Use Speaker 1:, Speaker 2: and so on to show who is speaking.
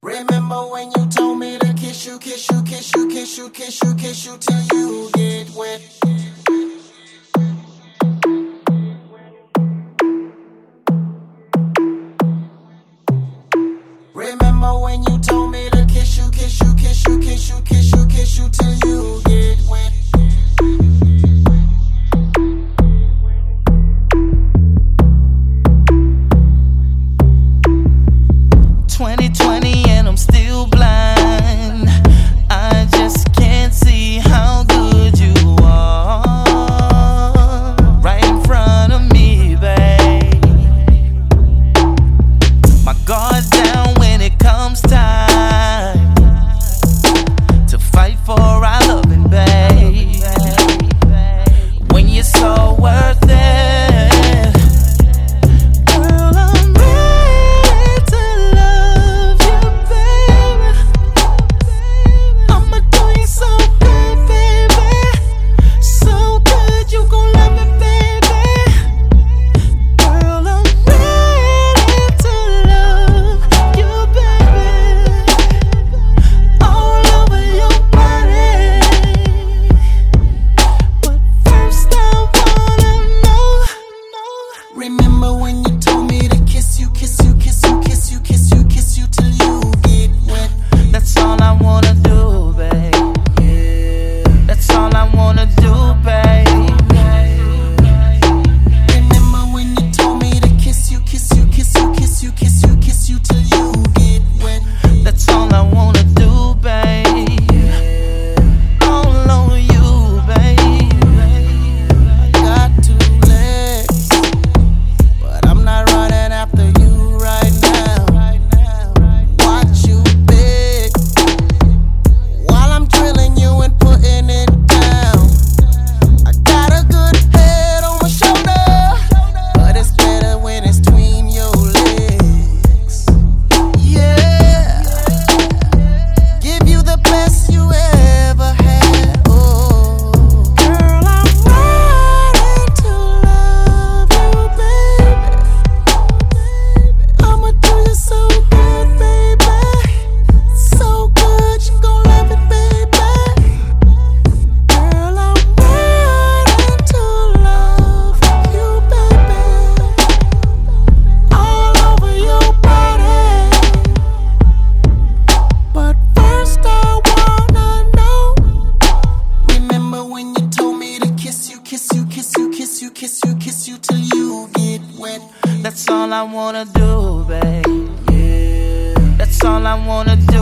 Speaker 1: Remember when you told me to kiss you, kiss you, kiss you, kiss you, kiss you, kiss you till you get wet. Remember when you told me to kiss you, kiss you, kiss you, kiss you, kiss you, kiss you till you get wet.
Speaker 2: 2020 and I'm still blind. I just can't see how good you are right in front of me, babe. My guard's down when it comes time to fight for our loving, babe. When you're so worth it.
Speaker 1: Remember when you told me to kiss you, kiss you, kiss you, kiss you, kiss you, kiss you till you get wet.
Speaker 2: That's all I wanna do, babe. Yeah. That's all I wanna do, babe.
Speaker 1: Remember when you told me to kiss you, kiss you, kiss you, kiss you, kiss you, kiss you till you get wet.
Speaker 2: That's all I wanna do, babe. Yeah. All over you, babe.
Speaker 1: I got 2 legs, but I'm not running after you right now. Watch you big while I'm drilling you and putting it down. I got a good head on my shoulder, but it's better when it's between your legs. Yeah, give you the best you ever had. Oh, girl, I'm ready to love you, baby. I'ma do you so good, baby. So good, you gon' love it, baby. Girl, I'm ready to love you, baby. All over your body. But first I wanna know. Remember when you told me to kiss you, kiss you, kiss you, kiss you, kiss you, kiss you till you get wet.
Speaker 2: That's all I wanna do, babe. Yeah. That's all I wanna do.